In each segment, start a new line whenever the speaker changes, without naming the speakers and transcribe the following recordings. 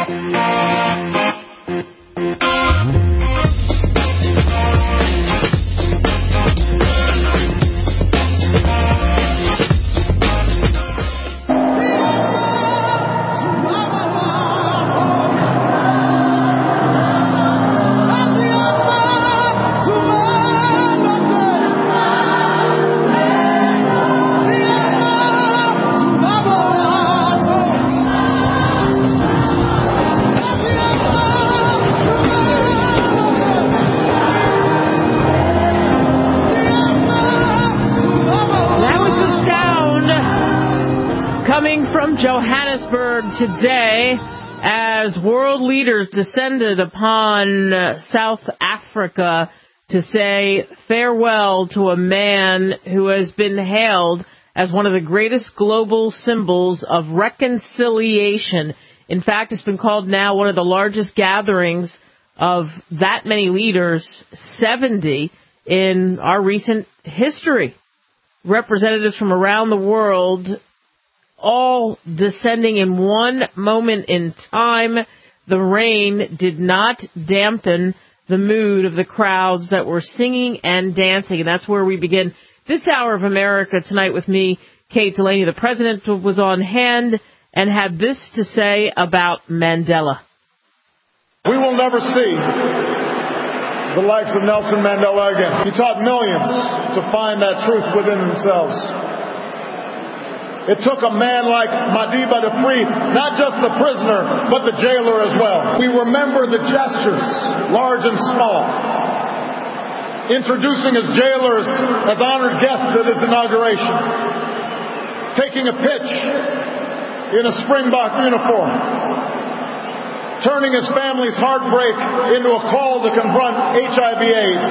Johannesburg today as world leaders descended upon South Africa to say farewell to a man who has been hailed as one of the greatest global symbols of reconciliation. In fact, it's been called now one of the largest gatherings of that many leaders, 70, in our recent history. Representatives from around the world all descending in one moment in time. The rain did not dampen the mood of the crowds that were singing and dancing. And that's where we begin this hour of America Tonight with me, Kate Delaney. The president was on hand and had this to say about Mandela.
We will never see the likes of Nelson Mandela again. He taught millions to find that truth within themselves. It took a man like Madiba to free not just the prisoner, but the jailer as well. We remember the gestures, large and small, introducing his jailers as honored guests at his inauguration, taking a pitch in a Springbok uniform, turning his family's heartbreak into a call to confront HIV/AIDS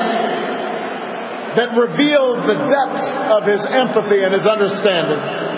that revealed the depths of his empathy and his understanding.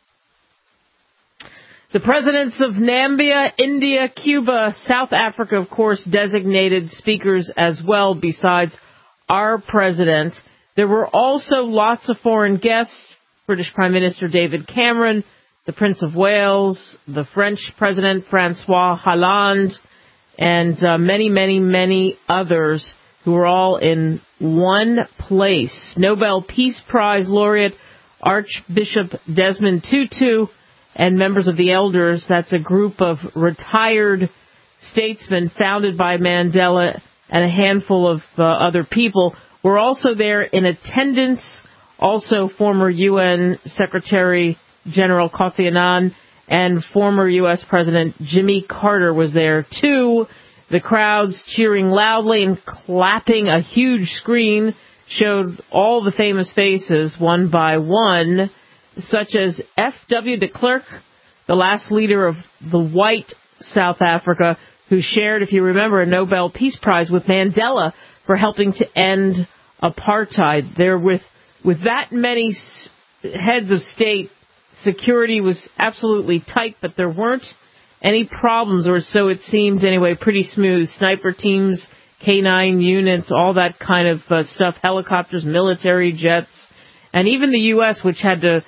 The presidents of Namibia, India, Cuba, South Africa, of course, designated speakers as well, besides our president. There were also lots of foreign guests, British Prime Minister David Cameron, the Prince of Wales, the French President Francois Hollande, and many, many, many others who were all in one place. Nobel Peace Prize laureate Archbishop Desmond Tutu and members of the Elders, that's a group of retired statesmen founded by Mandela and a handful of other people, were also there in attendance. Also former UN Secretary General Kofi Annan and former U.S. President Jimmy Carter was there too. The crowds cheering loudly and clapping. A huge screen showed all the famous faces one by one, such as F.W. de Klerk, the last leader of the white South Africa, who shared, if you remember, a Nobel Peace Prize with Mandela for helping to end apartheid. There, with that many heads of state, security was absolutely tight, but there weren't any problems, or so it seemed anyway, pretty smooth. Sniper teams, K-9 units, all that kind of stuff, helicopters, military jets, and even the U.S., which had to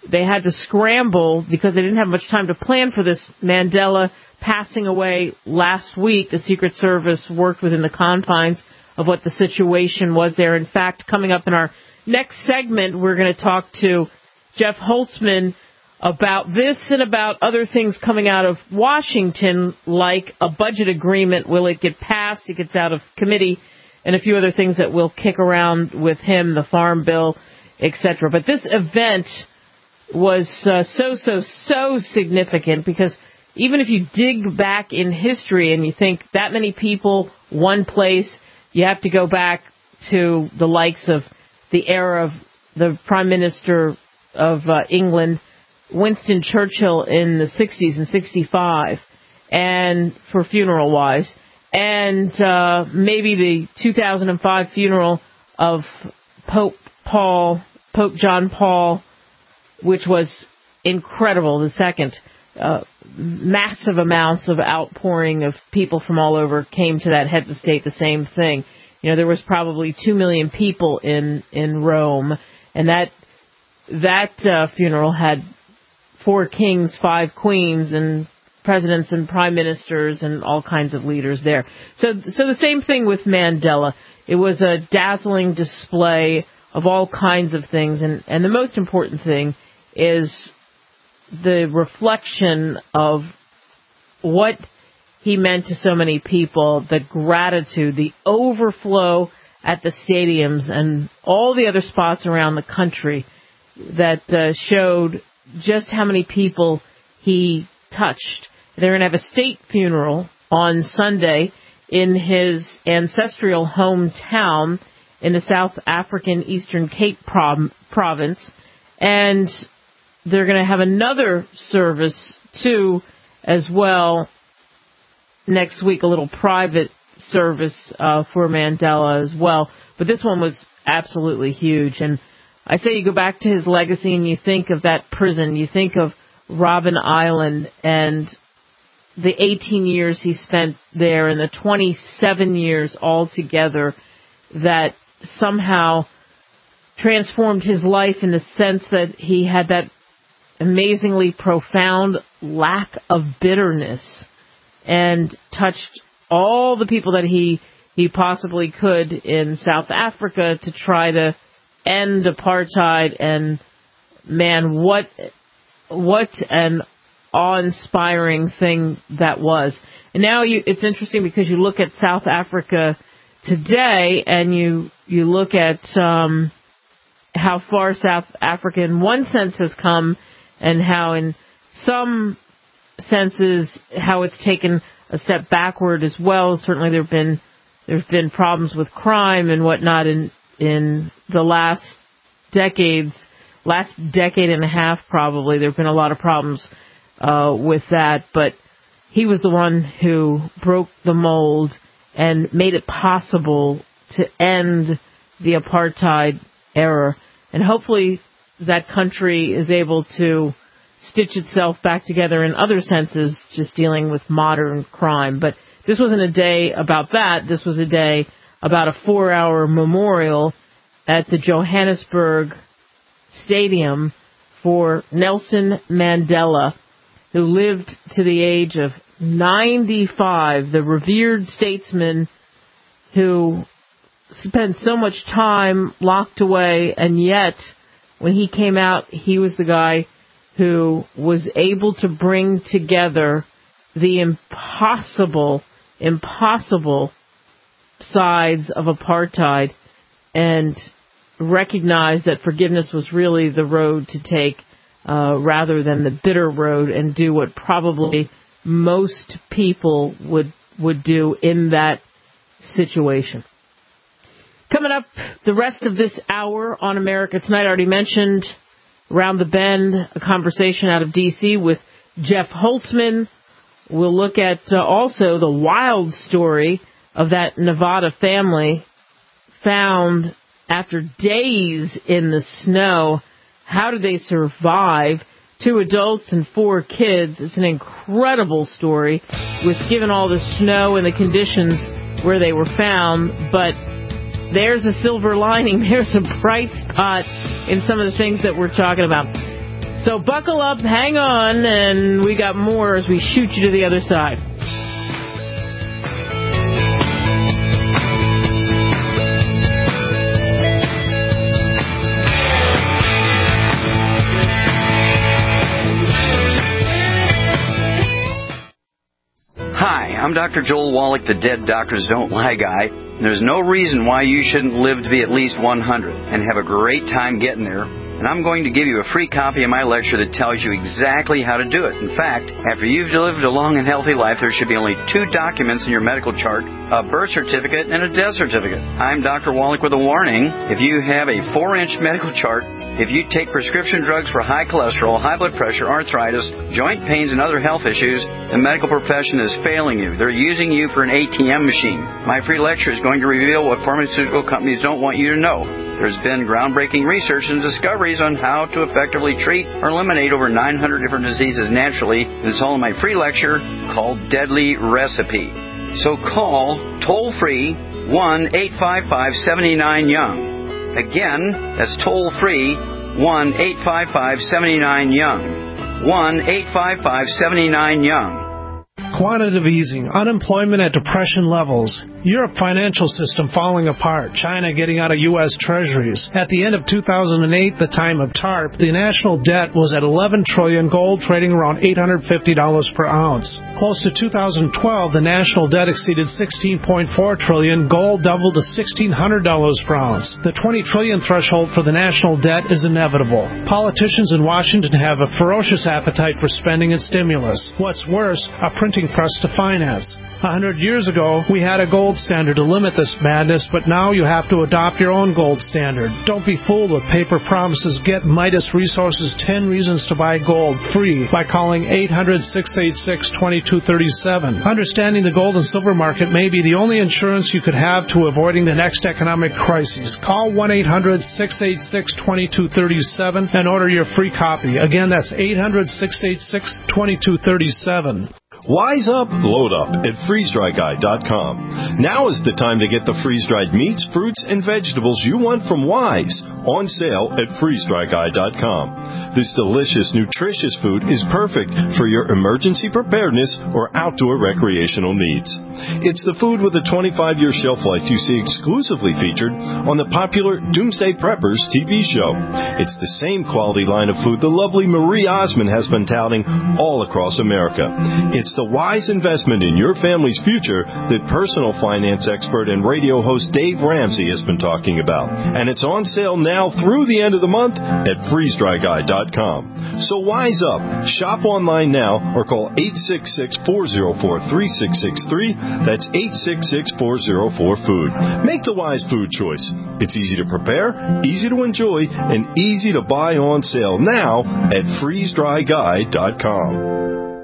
scramble because they didn't have much time to plan for this. Mandela passing away last week, the Secret Service worked within the confines of what the situation was there. In fact, coming up in our next segment, we're going to talk to Jeff Holtzman about this and about other things coming out of Washington, like a budget agreement. Will it get passed? It gets out of committee, and a few other things that we'll kick around with him, the Farm Bill, etc. But this event was so significant because even if you dig back in history and you think that many people, one place, you have to go back to the likes of the era of the Prime Minister of England, Winston Churchill, in the 60s and 65, and for funeral-wise, and maybe the 2005 funeral of Pope John Paul, which was incredible, the second. Massive amounts of outpouring of people from all over came to that heads of state, the same thing. You know, there was probably 2 million people in Rome, and that funeral had 4 kings, 5 queens, and presidents and prime ministers and all kinds of leaders there. So the same thing with Mandela. It was a dazzling display of all kinds of things, and the most important thing is the reflection of what he meant to so many people, the gratitude, the overflow at the stadiums and all the other spots around the country that showed just how many people he touched. They're going to have a state funeral on Sunday in his ancestral hometown in the South African Eastern Cape province, and they're going to have another service, too, as well, next week, a little private service for Mandela as well. But this one was absolutely huge. And I say you go back to his legacy and you think of that prison, you think of Robben Island and the 18 years he spent there and the 27 years altogether that somehow transformed his life in the sense that he had that amazingly profound lack of bitterness and touched all the people that he possibly could in South Africa to try to end apartheid. And man, what an awe-inspiring thing that was. And now it's interesting because you look at South Africa today and you look at how far South Africa in one sense has come and how in some senses how it's taken a step backward as well. Certainly there's been problems with crime and whatnot in the last decade and a half probably. There have been a lot of problems with that, but he was the one who broke the mold and made it possible to end the apartheid era. And hopefully that country is able to stitch itself back together in other senses, just dealing with modern crime. But this wasn't a day about that. This was a day about a 4-hour memorial at the Johannesburg Stadium for Nelson Mandela, who lived to the age of 95, the revered statesman who spent so much time locked away, and yet when he came out, he was the guy who was able to bring together the impossible sides of apartheid and recognize that forgiveness was really the road to take rather than the bitter road, and do what probably most people would do in that situation. Coming up, the rest of this hour on America Tonight, I already mentioned Around the Bend, a conversation out of D.C. with Jeff Holtzman. We'll look at also the wild story of that Nevada family found after days in the snow. How did they survive? 2 adults and 4 kids. It's an incredible story with given all the snow and the conditions where they were found. But there's a silver lining. There's a bright spot in some of the things that we're talking about. So buckle up, hang on, and we got more as we shoot you to the other side.
Hi, I'm Dr. Joel Wallach, the Dead Doctors Don't Lie guy. There's no reason why you shouldn't live to be at least 100 and have a great time getting there. And I'm going to give you a free copy of my lecture that tells you exactly how to do it. In fact, after you've lived a long and healthy life, there should be only 2 documents in your medical chart, a birth certificate and a death certificate. I'm Dr. Wallach with a warning. If you have a 4-inch medical chart, if you take prescription drugs for high cholesterol, high blood pressure, arthritis, joint pains, and other health issues, the medical profession is failing you. They're using you for an ATM machine. My free lecture is going to reveal what pharmaceutical companies don't want you to know. There's been groundbreaking research and discoveries on how to effectively treat or eliminate over 900 different diseases naturally. It's all in my free lecture called Deadly Recipe. So call toll-free 1-855-79-YOUNG. Again, that's toll-free 1-855-79-YOUNG. 1-855-79-YOUNG.
Quantitative easing, unemployment at depression levels, Europe financial system falling apart, China getting out of U.S. treasuries. At the end of 2008, the time of TARP, the national debt was at $11 trillion, gold trading around $850 per ounce. Close to 2012, the national debt exceeded $16.4 trillion, gold doubled to $1,600 per ounce. The $20 trillion threshold for the national debt is inevitable. Politicians in Washington have a ferocious appetite for spending and stimulus. What's worse, a printing press to finance. 100 years ago, we had a gold standard to limit this madness, but now you have to adopt your own gold standard. Don't be fooled with paper promises. Get Midas Resources 10 Reasons to Buy Gold free by calling 800-686-2237. Understanding the gold and silver market may be the only insurance you could have to avoiding the next economic crisis. Call 1-800-686-2237 and order your free copy. Again, that's 800-686-2237.
Wise up, load up at freezedryguy.com. Now is the time to get the freeze-dried meats, fruits, and vegetables you want from Wise on sale at freezedryguy.com. This delicious, nutritious food is perfect for your emergency preparedness or outdoor recreational needs. It's the food with a 25-year shelf life you see exclusively featured on the popular Doomsday Preppers TV show. It's the same quality line of food the lovely Marie Osmond has been touting all across America. It's the wise investment in your family's future that personal finance expert and radio host Dave Ramsey has been talking about. And it's on sale now through the end of the month at freezedryguy.com. So wise up. Shop online now or call 866-404-3663. That's 866-404-FOOD. Make the wise food choice. It's easy to prepare, easy to enjoy, and easy to buy on sale now at freezedryguy.com.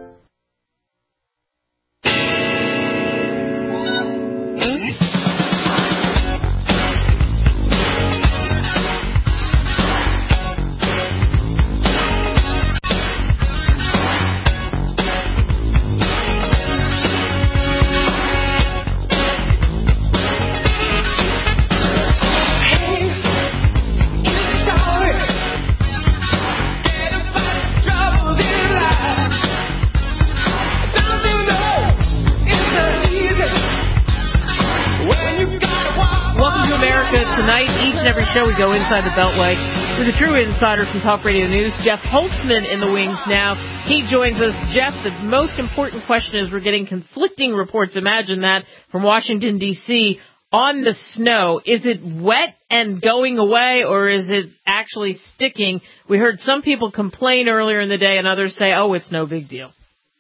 Show. We go inside the Beltway with a true insider from Talk Radio News, Jeff Holtzman, in the wings now. He joins us. Jeff, the most important question is we're getting conflicting reports, imagine that, from Washington, D.C. on the snow. Is it wet and going away, or is it actually sticking? We heard some people complain earlier in the day and others say, oh, it's no big deal.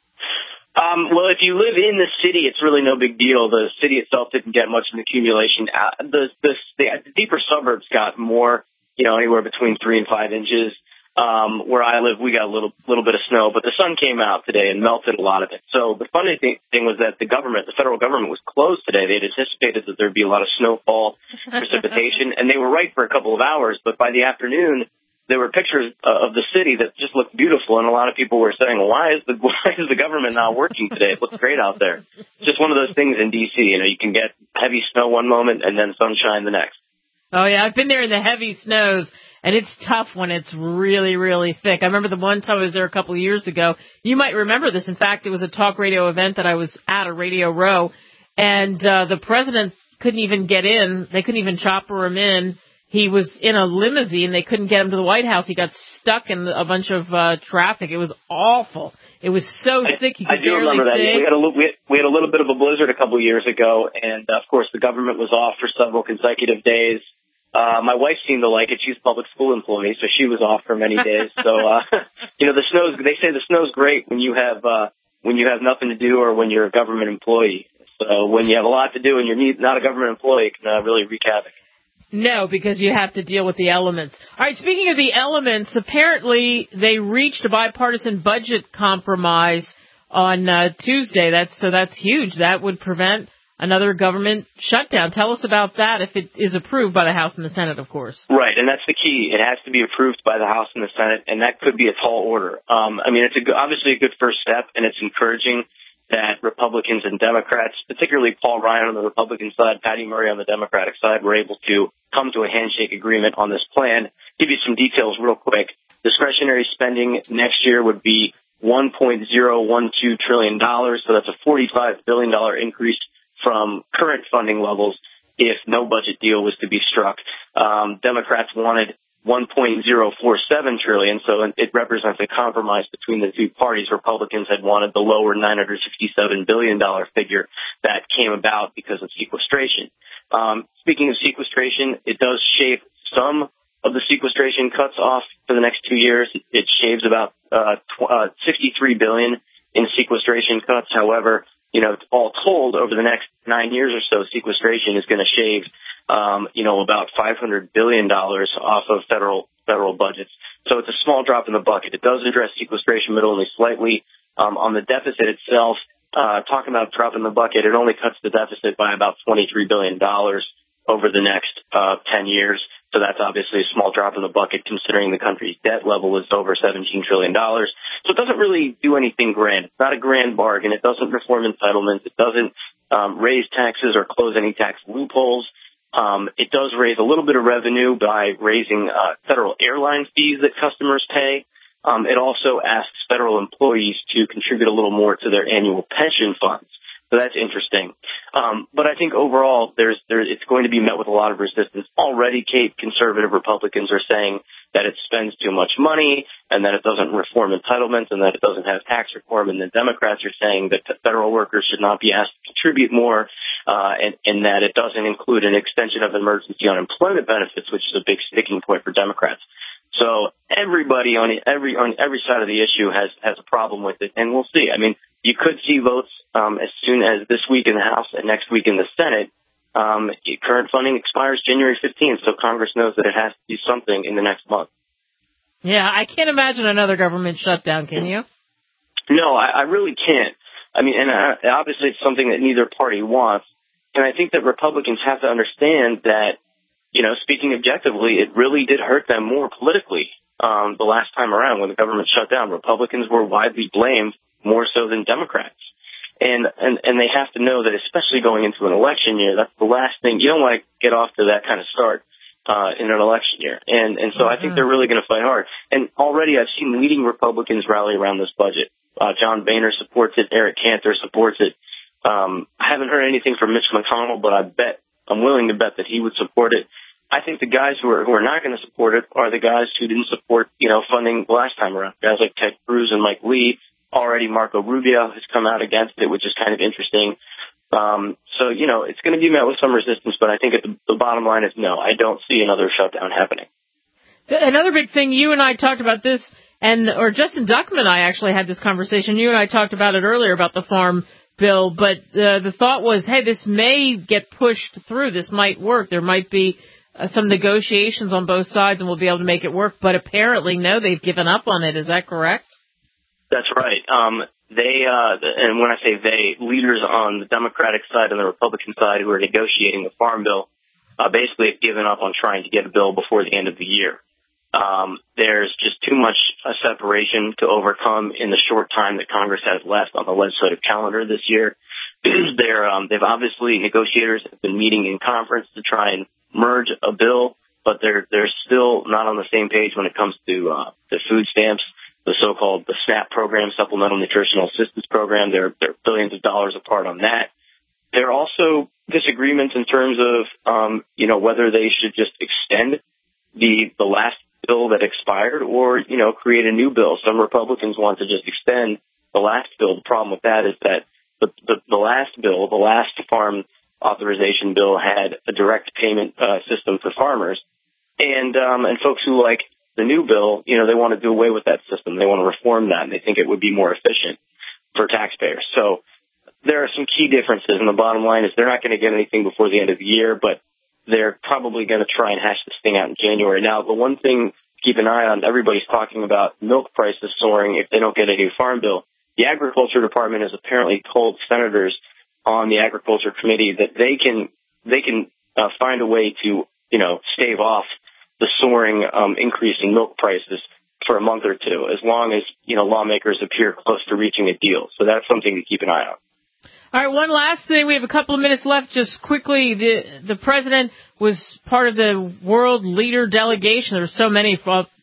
Well, if you live in the city, it's really no big deal. The city itself didn't get much of an accumulation. The deeper suburbs got more, anywhere between 3 and 5 inches. Where I live, we got a little bit of snow, but the sun came out today and melted a lot of it. So the funny thing was that the federal government was closed today. They had anticipated that there'd be a lot of snowfall, precipitation, and they were right for a couple of hours. But by the afternoon, there were pictures of the city that just looked beautiful, and a lot of people were saying, why is the government not working today? It looks great out there. It's just one of those things in D.C. You can get heavy snow one moment and then sunshine the next.
Oh, yeah, I've been there in the heavy snows, and it's tough when it's really, really thick. I remember the one time I was there a couple of years ago. You might remember this. In fact, it was a talk radio event that I was at, a Radio Row, and the president couldn't even get in. They couldn't even chopper him in. He was in a limousine. They couldn't get him to the White House. He got stuck in a bunch of traffic. It was awful. It was so thick you could barely see. I do remember that.
We had a little bit of a blizzard a couple of years ago, and, of course, the government was off for several consecutive days. My wife seemed to like it. She's a public school employee, so she was off for many days. So, they say the snow's great when you have nothing to do or when you're a government employee. So when you have a lot to do and you're not a government employee, it can really wreak havoc.
No, because you have to deal with the elements. All right, speaking of the elements, apparently they reached a bipartisan budget compromise on Tuesday. That's huge. That would prevent another government shutdown. Tell us about that if it is approved by the House and the Senate, of course.
Right, and that's the key. It has to be approved by the House and the Senate, and that could be a tall order. It's obviously a good first step, and it's encouraging that Republicans and Democrats, particularly Paul Ryan on the Republican side, Patty Murray on the Democratic side, were able to come to a handshake agreement on this plan. Give you some details real quick. Discretionary spending next year would be $1.012 trillion. So that's a $45 billion increase from current funding levels if no budget deal was to be struck. Democrats wanted $1.047 trillion, so it represents a compromise between the two parties. Republicans had wanted the lower $967 billion figure that came about because of sequestration. Speaking of sequestration, it does shave some of the sequestration cuts off for the next 2 years. It shaves about $63 billion in sequestration cuts. However, all told, over the next 9 years or so, sequestration is going to shave, about $500 billion off of federal budgets. So it's a small drop in the bucket. It does address sequestration, but only slightly. On the deficit itself, talking about a drop in the bucket, it only cuts the deficit by about $23 billion over the next 10 years. So that's obviously a small drop in the bucket considering the country's debt level is over $17 trillion. So it doesn't really do anything grand. It's not a grand bargain. It doesn't reform entitlements. It doesn't raise taxes or close any tax loopholes. It does raise a little bit of revenue by raising federal airline fees that customers pay. It also asks federal employees to contribute a little more to their annual pension funds. So that's interesting. But I think overall, it's going to be met with a lot of resistance. Already, Kate, conservative Republicans are saying that it spends too much money and that it doesn't reform entitlements and that it doesn't have tax reform. And the Democrats are saying that federal workers should not be asked to contribute more and that it doesn't include an extension of emergency unemployment benefits, which is a big sticking point for Democrats. So everybody on every side of the issue has a problem with it, and we'll see. I mean, you could see votes as soon as this week in the House and next week in the Senate. Current funding expires January 15th, so Congress knows that it has to do something in the next month.
Yeah, I can't imagine another government shutdown, can you?
No, I really can't. I mean, and obviously it's something that neither party wants, and I think that Republicans have to understand that, speaking objectively, it really did hurt them more politically the last time around when the government shut down. Republicans were widely blamed more so than Democrats. And they have to know that, especially going into an election year, that's the last thing. You don't want to get off to that kind of start in an election year. And so I think they're really going to fight hard. And already I've seen leading Republicans rally around this budget. John Boehner supports it. Eric Cantor supports it. I haven't heard anything from Mitch McConnell, but I'm willing to bet that he would support it. I think the guys who are not going to support it are the guys who didn't support, funding the last time around. Guys like Ted Cruz and Mike Lee. Already Marco Rubio has come out against it, which is kind of interesting. So, it's going to be met with some resistance, but I think the bottom line is no, I don't see another shutdown happening.
Another big thing, you and I talked about this, or Justin Duckman and I actually had this conversation. You and I talked about it earlier about the farm bill, but the thought was, hey, this may get pushed through. This might work. There might be some negotiations on both sides and we'll be able to make it work. But apparently, no, they've given up on it. Is that correct?
That's right. And when I say they, leaders on the Democratic side and the Republican side who are negotiating the farm bill basically have given up on trying to get a bill before the end of the year. There's just too much separation to overcome in the short time that Congress has left on the legislative calendar this year. They've obviously, negotiators have been meeting in conference to try and merge a bill, but they're still not on the same page when it comes to food stamps. The so-called SNAP program, Supplemental Nutritional Assistance Program. They're billions of dollars apart on that. There are also disagreements in terms of, whether they should just extend the last bill that expired or, create a new bill. Some Republicans want to just extend the last bill. The problem with that is that the last bill, the last farm authorization bill, had a direct payment system for farmers. And folks who like the new bill, they want to do away with that system. They want to reform that, and they think it would be more efficient for taxpayers. So there are some key differences, and the bottom line is they're not going to get anything before the end of the year, but they're probably going to try and hash this thing out in January. Now, the one thing to keep an eye on, everybody's talking about milk prices soaring if they don't get a new farm bill. The Agriculture Department has apparently told senators on the Agriculture Committee that they can find a way to, stave off the soaring increase in milk prices for a month or two, as long as, lawmakers appear close to reaching a deal. So that's something to keep an eye on.
All right, one last thing. We have a couple of minutes left. Just quickly, the president was part of the world leader delegation. There were so many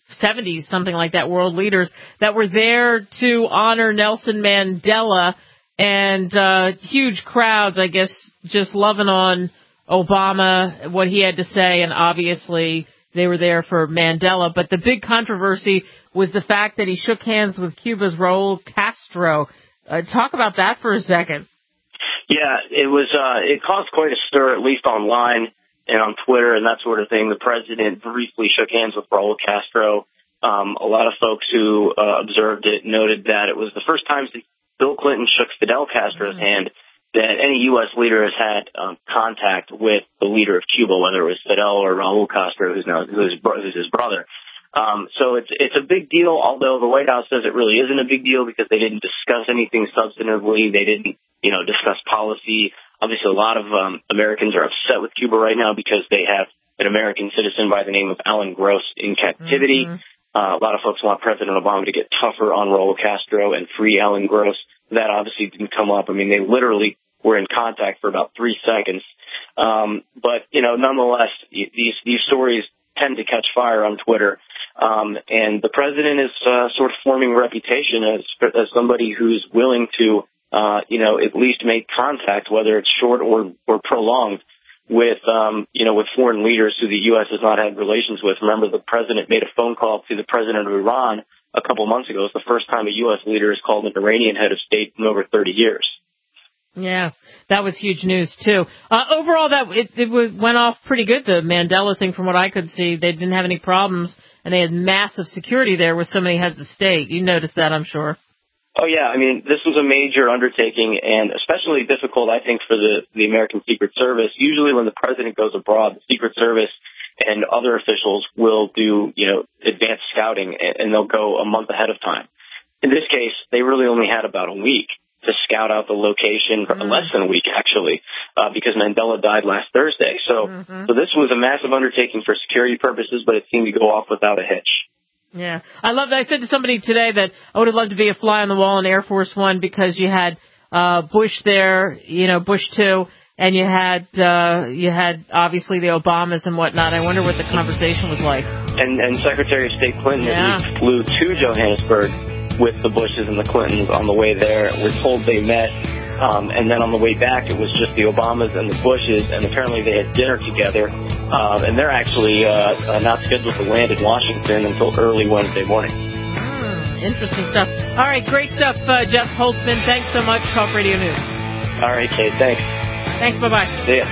70s, something like that, world leaders that were there to honor Nelson Mandela, and huge crowds, I guess, just loving on Obama, what he had to say, and obviously they were there for Mandela. But the big controversy was the fact that he shook hands with Cuba's Raul Castro. Talk about that for a second.
Yeah, it caused quite a stir, at least online and on Twitter and that sort of thing. The president briefly shook hands with Raul Castro. A lot of folks who observed it noted that it was the first time since Bill Clinton shook Fidel Castro's hand that any U.S. leader has had contact with the leader of Cuba, whether it was Fidel or Raul Castro, who's his brother. So it's a big deal, although the White House says it really isn't a big deal because they didn't discuss anything substantively. They didn't, discuss policy. Obviously, a lot of Americans are upset with Cuba right now because they have an American citizen by the name of Alan Gross in captivity. A lot of folks want President Obama to get tougher on Raul Castro and free Alan Gross. That obviously didn't come up. I mean, they literally were in contact for about 3 seconds. But, nonetheless, these stories tend to catch fire on Twitter. And the president is sort of forming a reputation as somebody who's willing to, at least make contact, whether it's short or prolonged, with foreign leaders who the U.S. has not had relations with. Remember, the president made a phone call to the president of Iran a couple months ago. It's the first time a U.S. leader has called an Iranian head of state in over 30 years.
Yeah, that was huge news, too. Overall, it went off pretty good, the Mandela thing, from what I could see. They didn't have any problems, and they had massive security there with so many heads of state. You noticed that, I'm sure.
Oh, yeah. I mean, this was a major undertaking, and especially difficult, I think, for the American Secret Service. Usually when the president goes abroad, the Secret Service and other officials will do, advanced scouting, and they'll go a month ahead of time. In this case, they really only had about a week to scout out the location, less than a week, actually, because Mandela died last Thursday. So this was a massive undertaking for security purposes, but it seemed to go off without a hitch.
Yeah. I love that. I said to somebody today that I would have loved to be a fly on the wall in Air Force One because you had Bush there, Bush 2, and you had obviously the Obamas and whatnot. I wonder what the conversation was like. And
Secretary of State Clinton at least flew to Johannesburg with the Bushes and the Clintons on the way there. We're told they met, and then on the way back it was just the Obamas and the Bushes, and apparently they had dinner together, and they're actually not scheduled to land in Washington until early Wednesday morning.
Interesting stuff. All right, great stuff, Jeff Holtzman. Thanks so much, Talk Radio News.
All right, Kate, thanks.
Thanks, bye-bye.
See ya.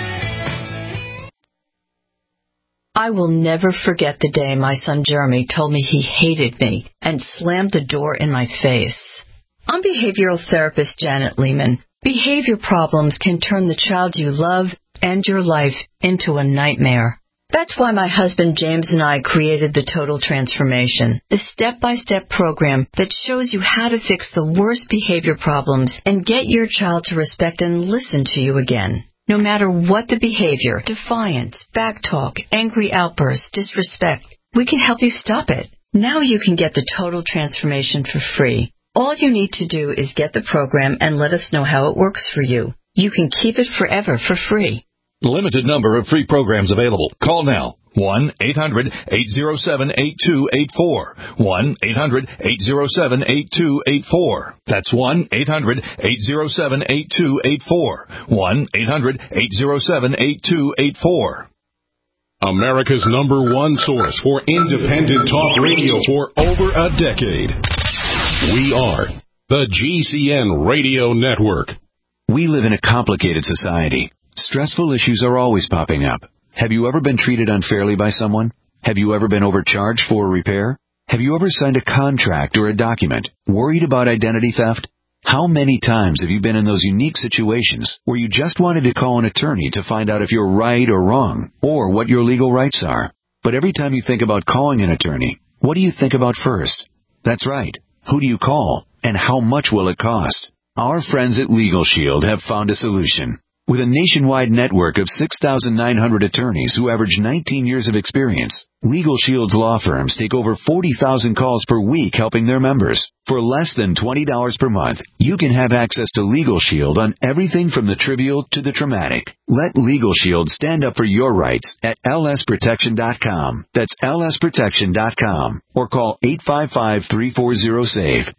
I will never forget the day my son Jeremy told me he hated me and slammed the door in my face. I'm behavioral therapist Janet Lehman. Behavior problems can turn the child you love and your life into a nightmare. That's why my husband James and I created the Total Transformation, the step-by-step program that shows you how to fix the worst behavior problems and get your child to respect and listen to you again. No matter what the behavior, defiance, backtalk, angry outbursts, disrespect, we can help you stop it. Now you can get the Total Transformation for free. All you need to do is get the program and let us know how it works for you. You can keep it forever for free.
Limited number of free programs available. Call now. 1-800-807-8284. 1-800-807-8284. That's 1-800-807-8284. 1-800-807-8284.
America's #1 source for independent talk radio for over a decade. We are the GCN Radio Network.
We live in a complicated society. Stressful issues are always popping up. Have you ever been treated unfairly by someone? Have you ever been overcharged for a repair? Have you ever signed a contract or a document worried about identity theft? How many times have you been in those unique situations where you just wanted to call an attorney to find out if you're right or wrong, or what your legal rights are? But every time you think about calling an attorney, what do you think about first? That's right. Who do you call, and how much will it cost? Our friends at Legal Shield have found a solution. With a nationwide network of 6,900 attorneys who average 19 years of experience, Legal Shield's law firms take over 40,000 calls per week helping their members. For less than $20 per month, you can have access to Legal Shield on everything from the trivial to the traumatic. Let Legal Shield stand up for your rights at lsprotection.com. That's lsprotection.com. Or call 855-340-SAVE,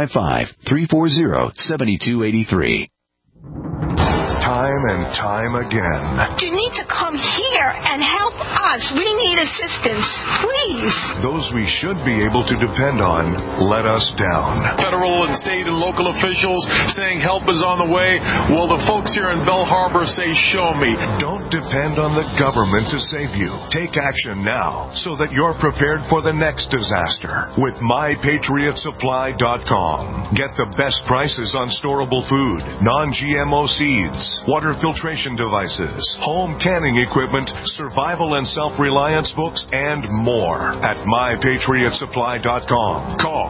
855-340-7283.
Time and time again.
You need to come here and help us. We need assistance, please.
Those we should be able to depend on let us down.
Federal and state and local officials saying help is on the way. Well, the folks here in Belle Harbor say, show me.
Don't depend on the government to save you. Take action now so that you're prepared for the next disaster with MyPatriotSupply.com. Get the best prices on storable food, non-GMO seeds, water filtration devices, home canning equipment, survival and self-reliance books, and more at MyPatriotSupply.com. Call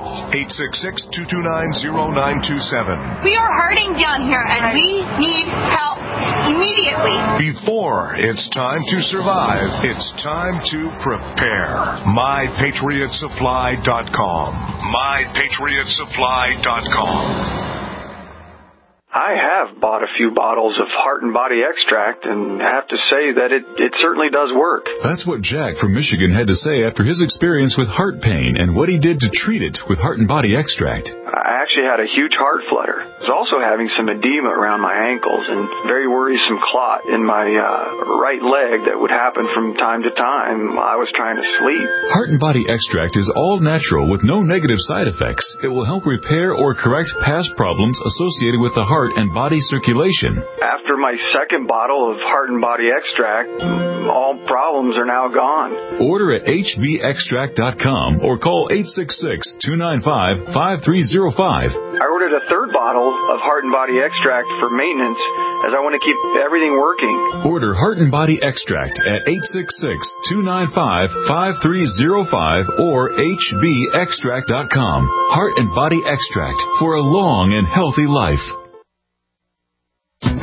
866-229-0927.
We are hurting down here, and we need help immediately.
Before it's time to survive, it's time to prepare. MyPatriotSupply.com. MyPatriotSupply.com.
I have bought a few bottles of Heart and Body Extract and have to say that it certainly does work.
That's what Jack from Michigan had to say after his experience with heart pain and what he did to treat it with Heart and Body Extract.
I actually had a huge heart flutter. I was also having some edema around my ankles and very worrisome clot in my right leg that would happen from time to time while I was trying to sleep.
Heart and Body Extract is all natural with no negative side effects. It will help repair or correct past problems associated with the heart and body circulation.
After my second bottle of Heart and Body Extract, all problems are now gone.
Order at hvextract.com or call 866-295-5305.
I ordered a third bottle of Heart and Body Extract for maintenance as I want to keep everything working.
Order Heart and Body Extract at 866-295-5305 or hvextract.com. Heart and Body Extract for a long and healthy life.
Well,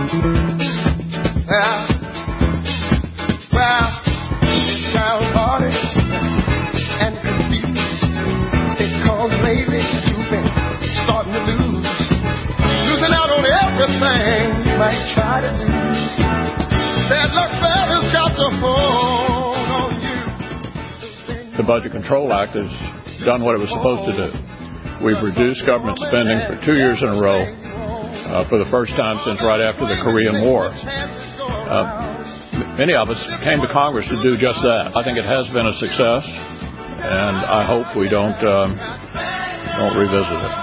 it's downhearted and confused because lately you've been starting to losing out on everything you might try to do. Bad luck has got to hold on you.
The Budget Control Act has done what it was supposed to do. We've reduced government spending for 2 years in a row. For the first time since right after the Korean War. Many of us came to Congress to do just that. I think it has been a success, and I hope we don't revisit it.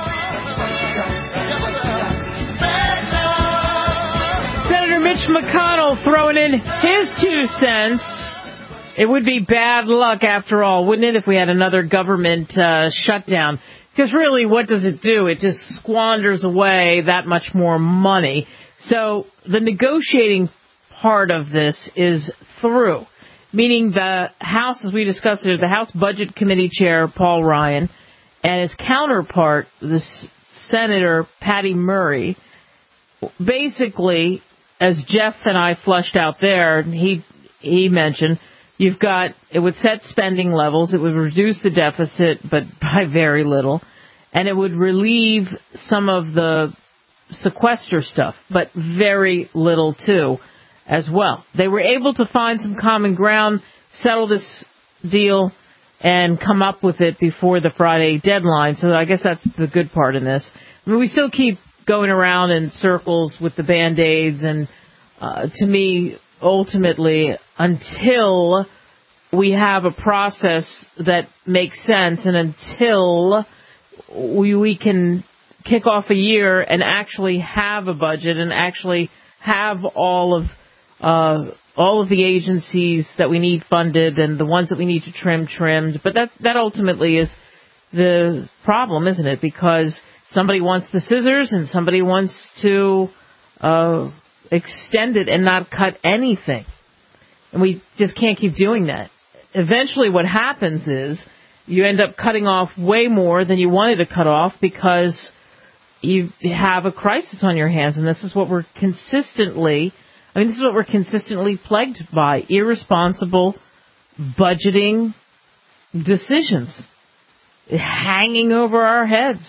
Senator Mitch McConnell throwing in his 2 cents. It would be bad luck after all, wouldn't it, if we had another government shutdown? Because really, what does it do? It just squanders away that much more money. So the negotiating part of this is through, meaning the House, as we discussed it, the House Budget Committee Chair, Paul Ryan, and his counterpart, the Senator Patty Murray, basically, as Jeff and I flushed out there, he mentioned, it would set spending levels, it would reduce the deficit, but by very little, and it would relieve some of the sequester stuff, but very little too, as well. They were able to find some common ground, settle this deal, and come up with it before the Friday deadline, so I guess that's the good part in this. I mean, we still keep going around in circles with the Band-Aids, and to me, ultimately, until we have a process that makes sense and until we can kick off a year and actually have a budget and actually have all of the agencies that we need funded and the ones that we need to trimmed. But that ultimately is the problem, isn't it? Because somebody wants the scissors and somebody wants to extend it and not cut anything. And we just can't keep doing that. Eventually what happens is you end up cutting off way more than you wanted to cut off because you have a crisis on your hands. And this is what we're consistently I mean, this is what we're consistently plagued by, irresponsible budgeting decisions hanging over our heads.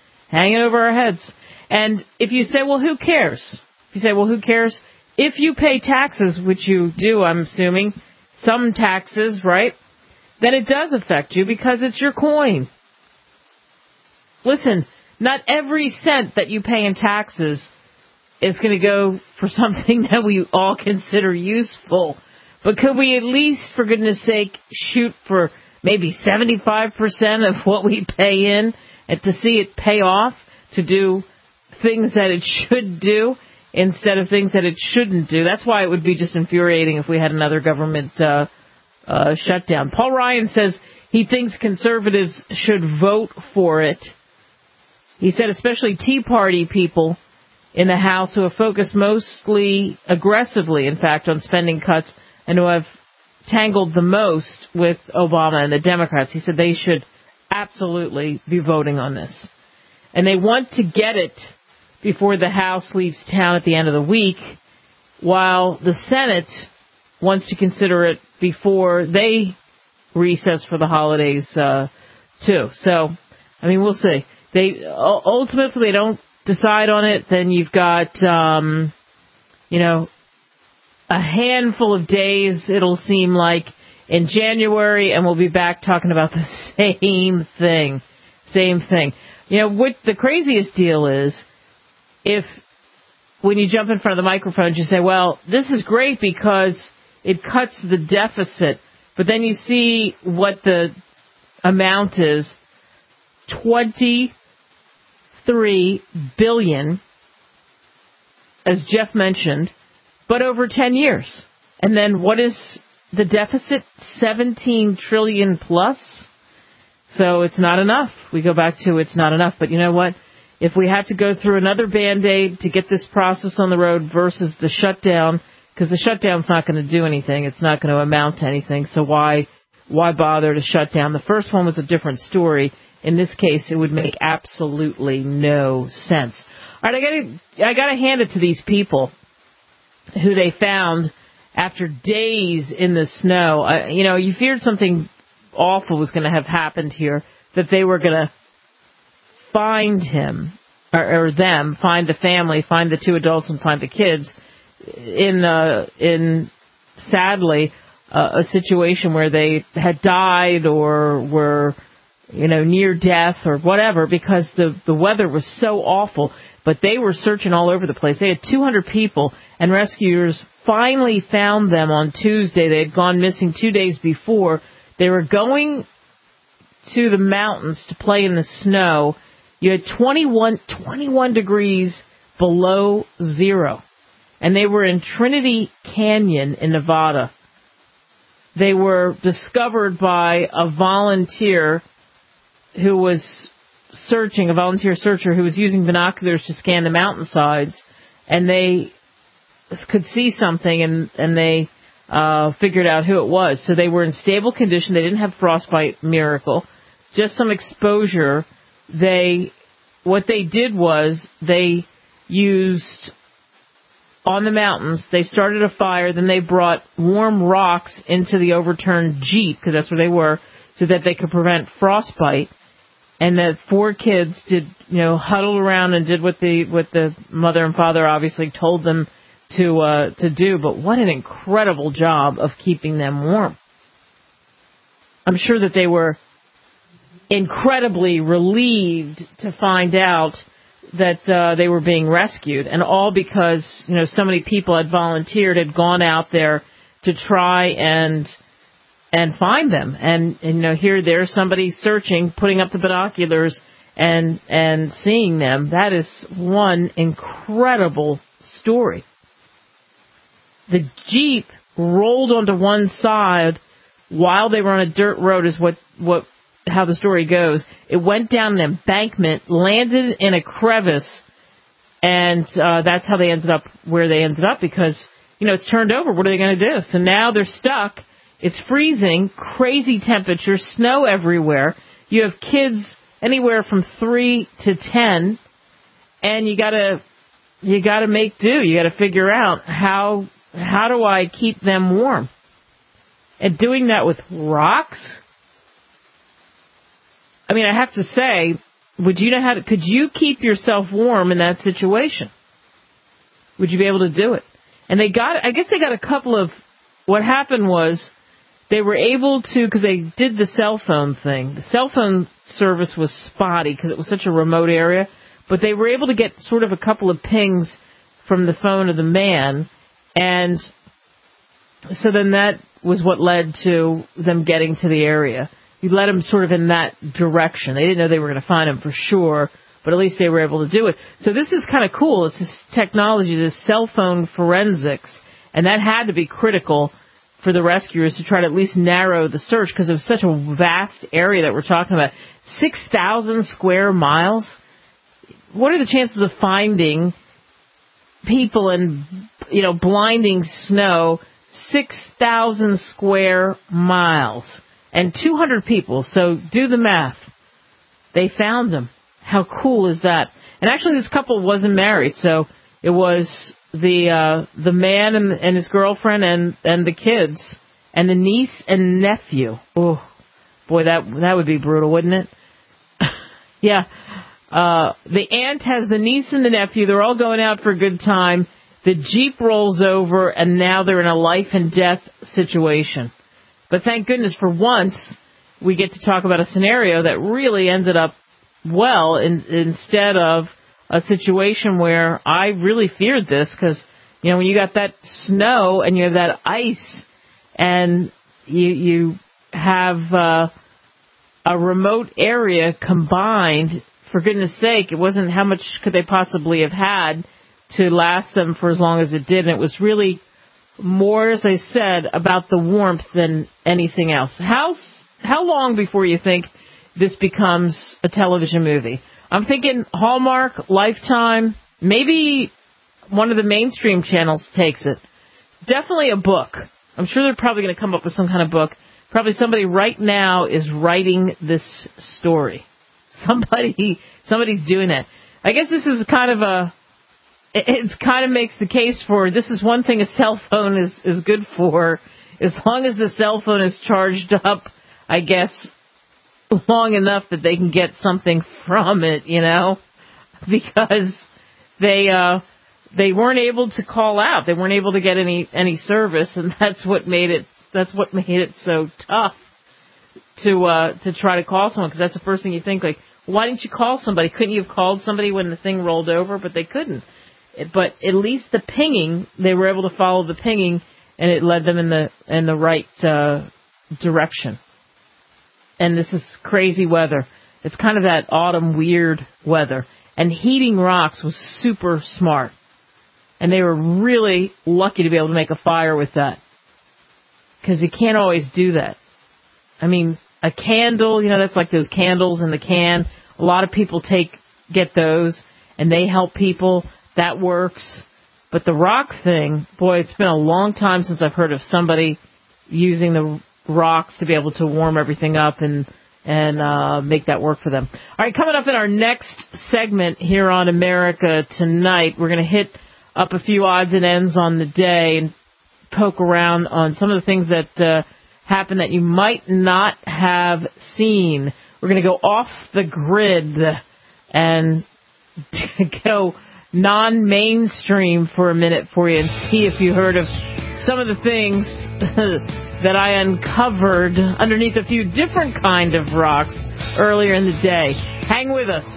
And if you say, well, who cares? If you pay taxes, which you do, I'm assuming, some taxes, right, then it does affect you because it's your coin. Listen, not every cent that you pay in taxes is going to go for something that we all consider useful. But could we at least, for goodness sake, shoot for maybe 75% of what we pay in and to see it pay off, to do things that it should do instead of things that it shouldn't do? That's why it would be just infuriating if we had another government shutdown. Paul Ryan says he thinks conservatives should vote for it. He said especially Tea Party people in the House who have focused mostly aggressively, in fact, on spending cuts and who have tangled the most with Obama and the Democrats. He said they should absolutely be voting on this. And they want to get it before the House leaves town at the end of the week, while the Senate wants to consider it before they recess for the holidays, too. So, I mean, we'll see. Ultimately, they don't decide on it, then you've got, a handful of days, it'll seem like, in January, and we'll be back talking about the same thing. What the craziest deal is, if when you jump in front of the microphones, you say, well, this is great because it cuts the deficit, but then you see what the amount is, $23 billion, as Jeff mentioned, but over 10 years. And then what is the deficit? 17 trillion plus. So it's not enough. We go back to it's not enough. But you know what? If we have to go through another Band-Aid to get this process on the road versus the shutdown, because the shutdown's not going to do anything. It's not going to amount to anything. So why bother to shut down? The first one was a different story. In this case, it would make absolutely no sense. All right, I got to hand it to these people who they found after days in the snow. You feared something awful was going to have happened here, that they were going to find him or them, find the family, find the two adults and find the kids in sadly a situation where they had died or were near death or whatever, because the weather was so awful. But they were searching all over the place. They had 200 people, and rescuers finally found them on Tuesday. They had gone missing 2 days before. They were going to the mountains to play in the snow. You had 21 degrees below zero. And they were in Trinity Canyon in Nevada. They were discovered by a volunteer who was searching, a volunteer searcher who was using binoculars to scan the mountainsides, and they could see something, and they figured out who it was. So they were in stable condition. They didn't have frostbite, miracle, just some exposure. What they did was they used, on the mountains, they started a fire, then they brought warm rocks into the overturned Jeep, because that's where they were, so that they could prevent frostbite. And the 4 kids did, huddled around and did what the mother and father obviously told them to do. But what an incredible job of keeping them warm. I'm sure that they were incredibly relieved to find out that they were being rescued, and all because so many people had volunteered, had gone out there to try and find them. And here there's somebody searching, putting up the binoculars and seeing them. That is one incredible story. The Jeep rolled onto one side while they were on a dirt road, is how the story goes. It went down an embankment, landed in a crevice, and that's how they ended up where they ended up, because it's turned over. What are they going to do? So now they're stuck. It's freezing, crazy temperatures, snow everywhere. You have kids anywhere from 3 to 10, and you gotta make do. You gotta figure out how how do I keep them warm? And doing that with rocks? I mean, I have to say, could you keep yourself warm in that situation? Would you be able to do it? And I guess they got a couple of, what happened was, they were able to, because they did the cell phone thing. The cell phone service was spotty because it was such a remote area, but they were able to get sort of a couple of pings from the phone of the man, and so then that was what led to them getting to the area. You led them sort of in that direction. They didn't know they were going to find him for sure, but at least they were able to do it. So this is kind of cool. It's this technology, this cell phone forensics, and that had to be critical for the rescuers to try to at least narrow the search because it was such a vast area that we're talking about. 6,000 square miles? What are the chances of finding people in, blinding snow, 6,000 square miles and 200 people? So do the math. They found them. How cool is that? And actually this couple wasn't married, so it was the man and his girlfriend and the kids and the niece and nephew. Oh, boy, that would be brutal, wouldn't it? Yeah. The aunt has the niece and the nephew. They're all going out for a good time. The Jeep rolls over, and now they're in a life and death situation. But thank goodness for once we get to talk about a scenario that really ended up well instead of a situation where I really feared this because, when you got that snow and you have that ice and you have a remote area combined, for goodness sake, it wasn't how much could they possibly have had to last them for as long as it did. And it was really more, as I said, about the warmth than anything else. How long before you think this becomes a television movie? I'm thinking Hallmark, Lifetime, maybe one of the mainstream channels takes it. Definitely a book. I'm sure they're probably going to come up with some kind of book. Probably somebody right now is writing this story. Somebody's doing it. I guess this is kind of it kind of makes the case for, this is one thing a cell phone is good for, as long as the cell phone is charged up, I guess, long enough that they can get something from it, because they weren't able to call out. They weren't able to get any service, and that's what made it so tough to try to call someone, because that's the first thing you think, like, why didn't you call somebody? Couldn't you have called somebody when the thing rolled over? But they couldn't. But at least the pinging, they were able to follow the pinging, and it led them in the right direction. And this is crazy weather. It's kind of that autumn weird weather. And heating rocks was super smart. And they were really lucky to be able to make a fire with that. Because you can't always do that. I mean, a candle, that's like those candles in the can. A lot of people get those, and they help people. That works. But the rock thing, boy, it's been a long time since I've heard of somebody using the rocks to be able to warm everything up and make that work for them. All right, coming up in our next segment here on America Tonight, we're going to hit up a few odds and ends on the day and poke around on some of the things that happened that you might not have seen. We're going to go off the grid and go non-mainstream for a minute for you and see if you heard of some of the things that I uncovered underneath a few different kind of rocks earlier in the day. Hang with us.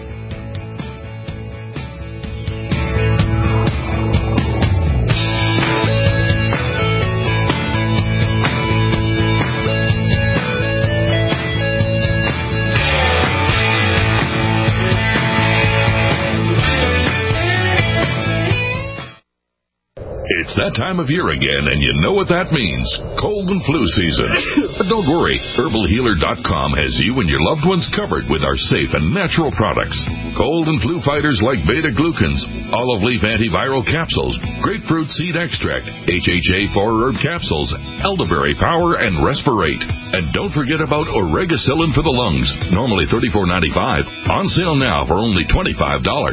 It's that time of year again, and you know what that means. Cold and flu season. But don't worry. HerbalHealer.com has you and your loved ones covered with our safe and natural products. Cold and flu fighters like beta-glucans, olive leaf antiviral capsules, grapefruit seed extract, HHA 4-herb capsules, elderberry power, and respirate. And don't forget about Oregacillin for the lungs, normally $34.95. On sale now for only $25.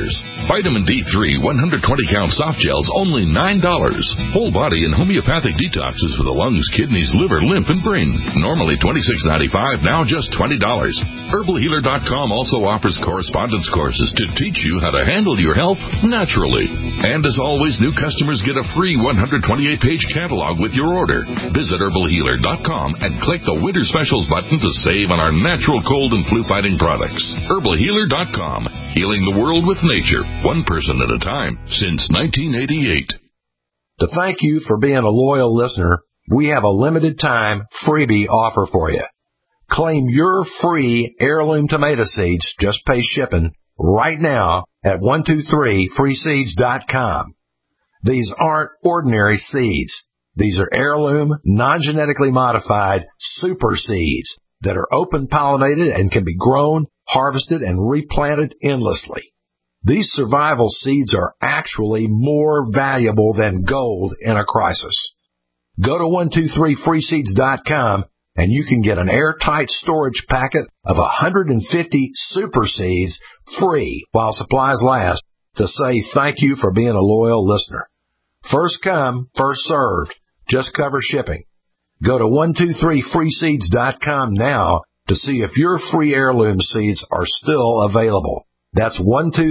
Vitamin D3 120-count soft gels, only $9. Whole body and homeopathic detoxes for the lungs, kidneys, liver, lymph, and brain. Normally $26.95, now just $20. HerbalHealer.com also offers correspondence courses to teach you how to handle your health naturally. And as always, new customers get a free 128-page catalog with your order. Visit HerbalHealer.com and click the Winter Specials button to save on our natural cold and flu-fighting products. HerbalHealer.com, healing the world with nature, one person at a time, since 1988.
To thank you for being a loyal listener, we have a limited time freebie offer for you. Claim your free heirloom tomato seeds, just pay shipping, right now at 123freeseeds.com. These aren't ordinary seeds. These are heirloom, non-genetically modified super seeds that are open-pollinated and can be grown, harvested, and replanted endlessly. These survival seeds are actually more valuable than gold in a crisis. Go to 123freeseeds.com and you can get an airtight storage packet of 150 super seeds free while supplies last to say thank you for being a loyal listener. First come, first served. Just cover shipping. Go to 123freeseeds.com now to see if your free heirloom seeds are still available. That's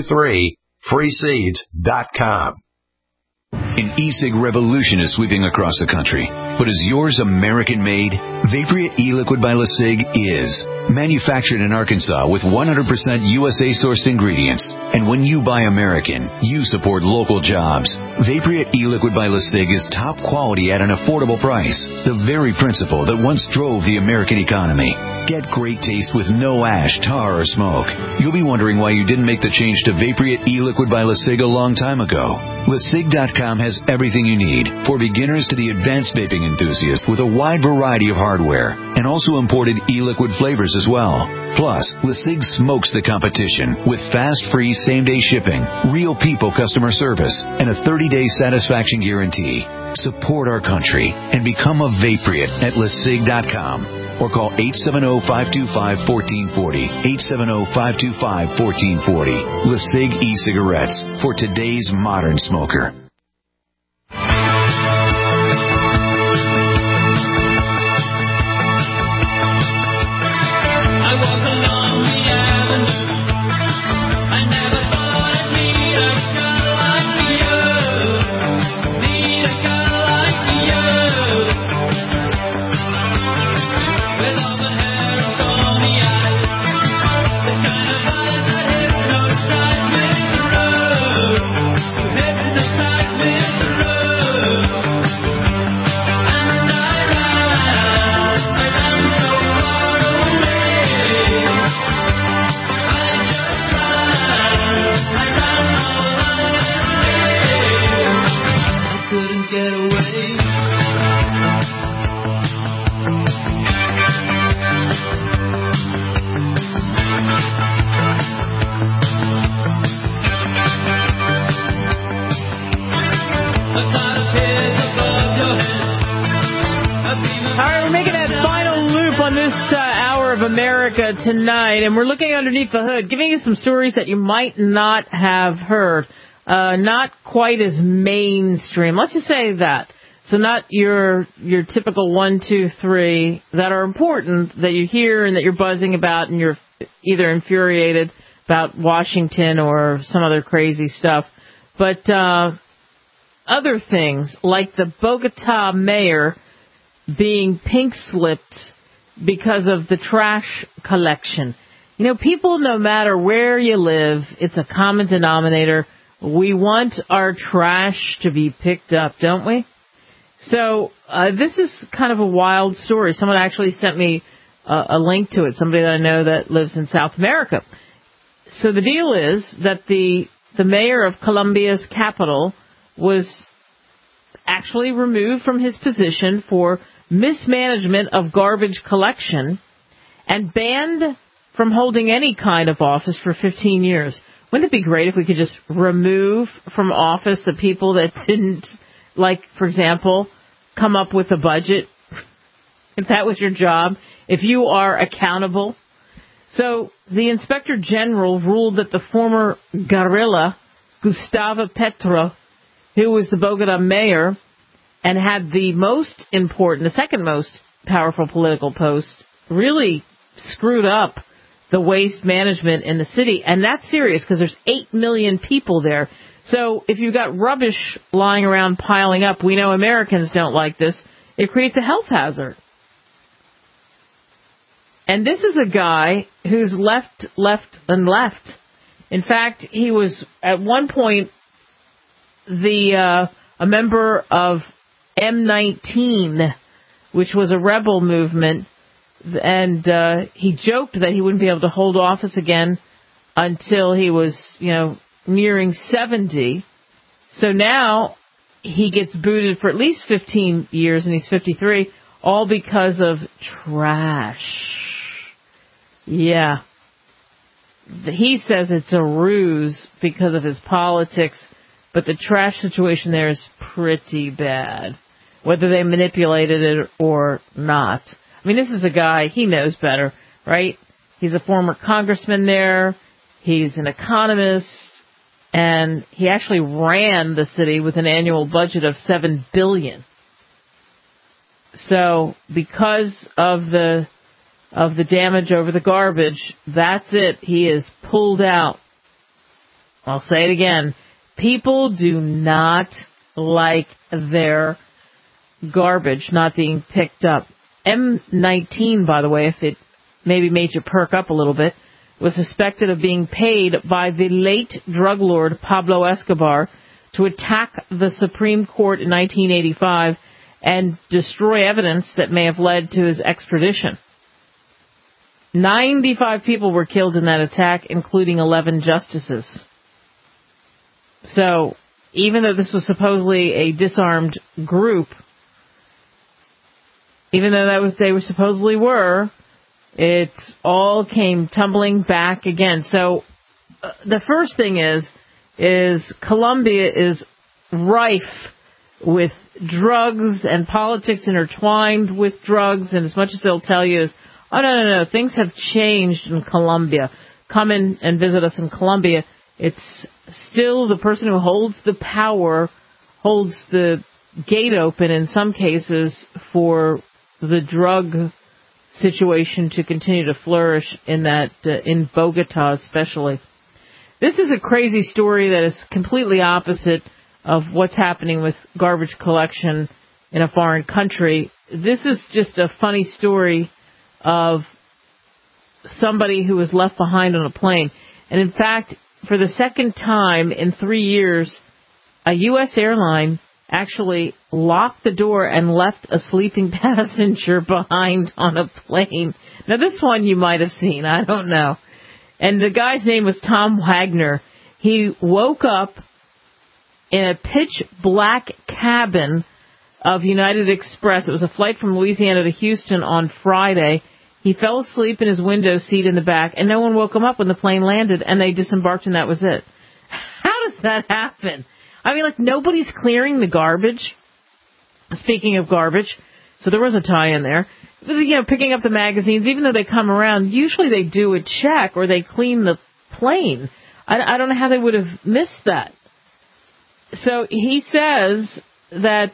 123freeseeds.com.
An e-cig revolution is sweeping across the country. But is yours American-made? Vaporia e-liquid by LeSig is. Manufactured in Arkansas with 100% USA-sourced ingredients. And when you buy American, you support local jobs. Vaporia e-liquid by LeSig is top quality at an affordable price. The very principle that once drove the American economy. Get great taste with no ash, tar, or smoke. You'll be wondering why you didn't make the change to Vaporia e-liquid by LeSig a long time ago. LeSig.com has everything you need, for beginners to the advanced vaping enthusiast, with a wide variety of hardware, and also imported e-liquid flavors as well. Plus, LeSig smokes the competition with fast, free, same-day shipping, real people customer service, and a 30-day satisfaction guarantee. Support our country and become a Vapriot at LeSig.com. Or call 870-525-1440, 870-525-1440. LeSig e-cigarettes for today's modern smoker.
America tonight, and we're looking underneath the hood, giving you some stories that you might not have heard. Not quite as mainstream. Let's just say that. So not your typical 1, 2, 3 that are important, that you hear and that you're buzzing about, and you're either infuriated about Washington or some other crazy stuff. But other things, like the Bogota mayor being pink-slipped because of the trash collection. You know, people, no matter where you live, it's a common denominator. We want our trash to be picked up, don't we? So this is kind of a wild story. Someone actually sent me a link to it, somebody that I know that lives in South America. So the deal is that the mayor of Colombia's capital was actually removed from his position for mismanagement of garbage collection and banned from holding any kind of office for 15 years. Wouldn't it be great if we could just remove from office the people that didn't, like, for example, come up with a budget? If that was your job, if you are accountable. So the Inspector General ruled that the former guerrilla Gustavo Petro, who was the Bogota mayor and had the second most powerful political post, really screwed up the waste management in the city. And that's serious because there's 8 million people there. So if you've got rubbish lying around piling up, we know Americans don't like this. It creates a health hazard. And this is a guy who's left. In fact, he was at one point a member of M19, which was a rebel movement, and he joked that he wouldn't be able to hold office again until he was, nearing 70. So now he gets booted for at least 15 years, and he's 53, all because of trash. Yeah. He says it's a ruse because of his politics, but the trash situation there is pretty bad, whether they manipulated it or not. I mean, this is a guy, he knows better, right? He's a former congressman there. He's an economist, and he actually ran the city with an annual budget of $7 billion. So because of the damage over the garbage, that's it. He is pulled out. I'll say it again. People do not like their garbage not being picked up. M19, by the way, if it maybe made you perk up a little bit, was suspected of being paid by the late drug lord Pablo Escobar to attack the Supreme Court in 1985 and destroy evidence that may have led to his extradition. 95 people were killed in that attack, including 11 justices. So, even though this was supposedly a disarmed group, even though they were supposedly were, it all came tumbling back again. So, the first thing is Colombia is rife with drugs and politics intertwined with drugs, and as much as they'll tell you is, oh, no, things have changed in Colombia. Come in and visit us in Colombia. It's still the person who holds the power, holds the gate open in some cases for the drug situation to continue to flourish in Bogota especially. This is a crazy story that is completely opposite of what's happening with garbage collection in a foreign country. This is just a funny story of somebody who was left behind on a plane. And in fact, for the second time in 3 years, a U.S. airline actually locked the door and left a sleeping passenger behind on a plane. Now, this one you might have seen. I don't know. And the guy's name was Tom Wagner. He woke up in a pitch black cabin of United Express. It was a flight from Louisiana to Houston on Friday. He fell asleep in his window seat in the back, and no one woke him up when the plane landed, and they disembarked, and that was it. How does that happen? I mean, nobody's clearing the garbage. Speaking of garbage, so there was a tie-in there. Picking up the magazines, even though they come around, usually they do a check or they clean the plane. I don't know how they would have missed that. So he says that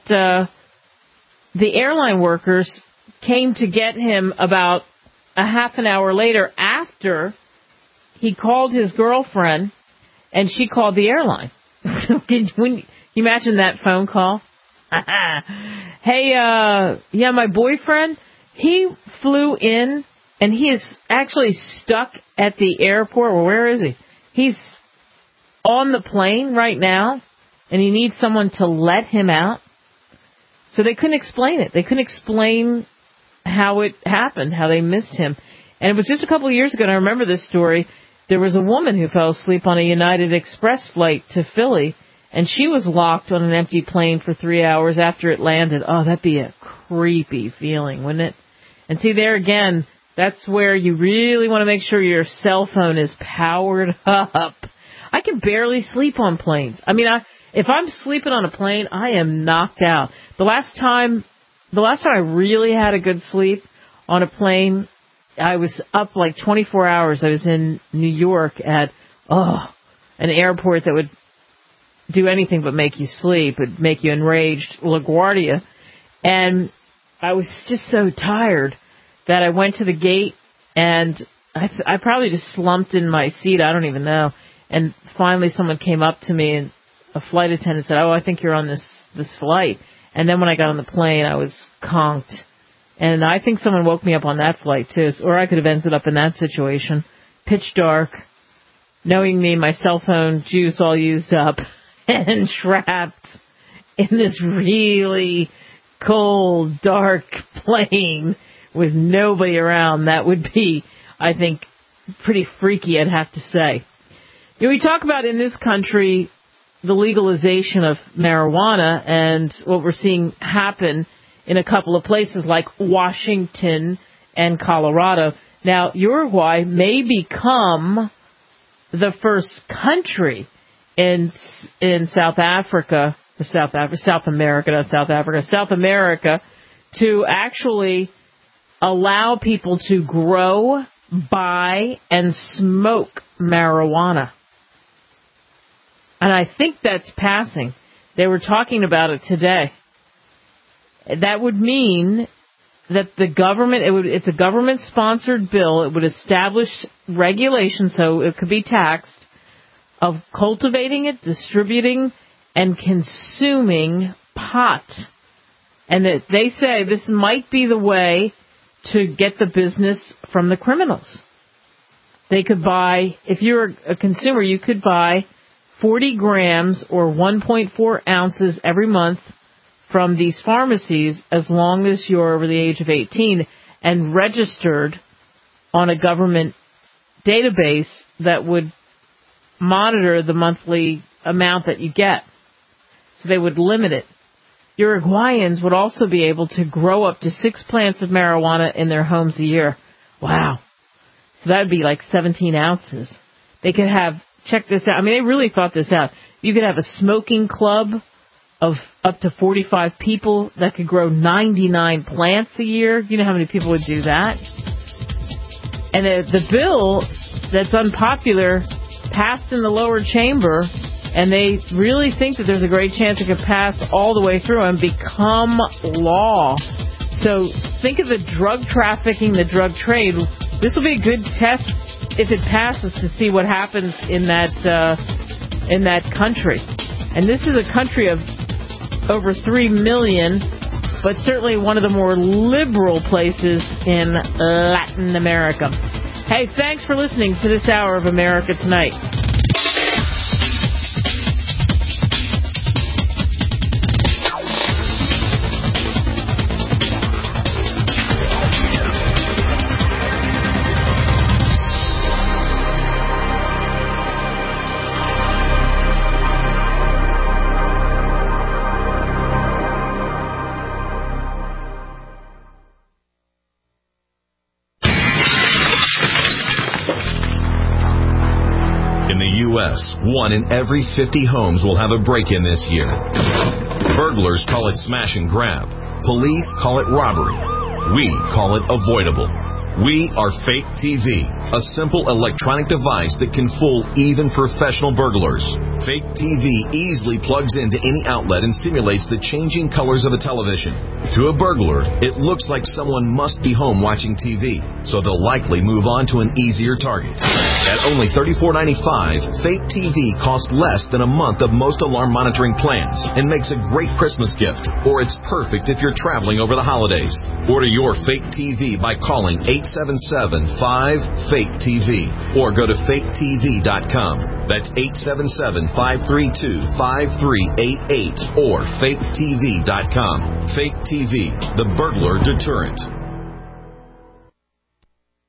the airline workers came to get him about a half an hour later after he called his girlfriend and she called the airline. So can you imagine that phone call? Hey, my boyfriend, he flew in and he is actually stuck at the airport. Well, where is he? He's on the plane right now and he needs someone to let him out. So they couldn't explain it. They couldn't explain how it happened, how they missed him. And it was just a couple of years ago, and I remember this story. There was a woman who fell asleep on a United Express flight to Philly, and she was locked on an empty plane for 3 hours after it landed. Oh, that'd be a creepy feeling, wouldn't it? And see, there again, that's where you really want to make sure your cell phone is powered up. I can barely sleep on planes. I mean, if I'm sleeping on a plane, I am knocked out. The last time I really had a good sleep on a plane, I was up like 24 hours. I was in New York at an airport that would do anything but make you sleep. It'd make you enraged, LaGuardia. And I was just so tired that I went to the gate, and I probably just slumped in my seat. I don't even know. And finally someone came up to me, and a flight attendant said, "Oh, I think you're on this flight." And then when I got on the plane, I was conked. And I think someone woke me up on that flight, too. Or I could have ended up in that situation. Pitch dark. Knowing me, my cell phone juice all used up. And trapped in this really cold, dark plane with nobody around. That would be, I think, pretty freaky, I'd have to say. You know, we talk about in this country the legalization of marijuana and what we're seeing happen in a couple of places like Washington and Colorado. Now, Uruguay may become the first country in South America to actually allow people to grow, buy, and smoke marijuana. And I think that's passing. They were talking about it today. That would mean that the government, it's a government-sponsored bill. It would establish regulations so it could be taxed of cultivating it, distributing, and consuming pot. And that they say this might be the way to get the business from the criminals. They could buy, if you're a consumer, you could buy 40 grams or 1.4 ounces every month from these pharmacies as long as you're over the age of 18 and registered on a government database that would monitor the monthly amount that you get. So they would limit it. Uruguayans would also be able to grow up to 6 plants of marijuana in their homes a year. Wow. So that would be like 17 ounces. They could have, check this out, I mean, they really thought this out. You could have a smoking club of up to 45 people that could grow 99 plants a year. You know how many people would do that? And the bill that's unpopular passed in the lower chamber, and they really think that there's a great chance it could pass all the way through and become law. So think of the drug trafficking, the drug trade. This will be a good test if it passes to see what happens in that country. And this is a country of over 3 million, but certainly one of the more liberal places in Latin America. Hey, thanks for listening to this hour of America Tonight.
One in every 50 homes will have a break-in this year. Burglars call it smash and grab. Police call it robbery. We call it avoidable. We are Fake TV, a simple electronic device that can fool even professional burglars. Fake TV easily plugs into any outlet and simulates the changing colors of a television. To a burglar, it looks like someone must be home watching TV, so they'll likely move on to an easier target. At only $34.95, Fake TV costs less than a month of most alarm monitoring plans and makes a great Christmas gift, or it's perfect if you're traveling over the holidays. Order your Fake TV by calling 877-5-FAKE-TV or go to faketv.com. That's 877-532-5388 or faketv.com. Fake TV, the burglar deterrent.